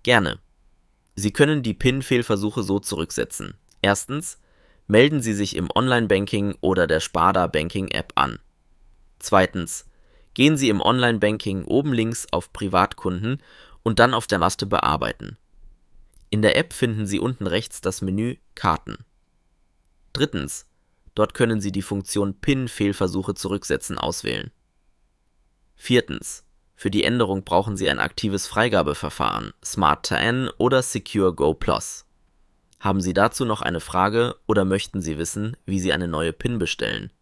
Gerne. Sie können die PIN-Fehlversuche so zurücksetzen. Erstens, melden Sie sich im Online-Banking oder der Sparda Banking-App an. Zweitens, gehen Sie im Online-Banking oben links auf Privatkunden und dann auf der Taste Bearbeiten. In der App finden Sie unten rechts das Menü Karten. Drittens, dort können Sie die Funktion PIN-Fehlversuche zurücksetzen auswählen. Viertens, für die Änderung brauchen Sie ein aktives Freigabeverfahren, Smart-TAN oder Secure Go Plus. Haben Sie dazu noch eine Frage oder möchten Sie wissen, wie Sie eine neue PIN bestellen?